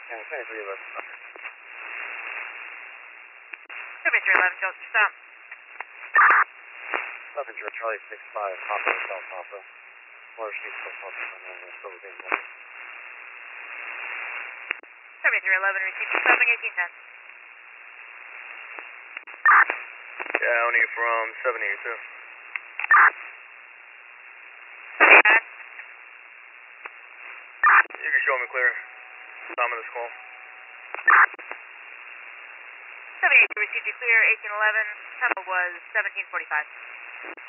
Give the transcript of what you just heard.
Yeah, 2311. 7311, Chelsea, stop. Control Charlie 65, Papa, South Papa. Water Street, South Papa, and Silver Bay, 7311, receive stopping 1810. Yeah, only from 782. Okay. You can show me clear. Time of this call. 78, received you clear, 1811, tunnel was 1745.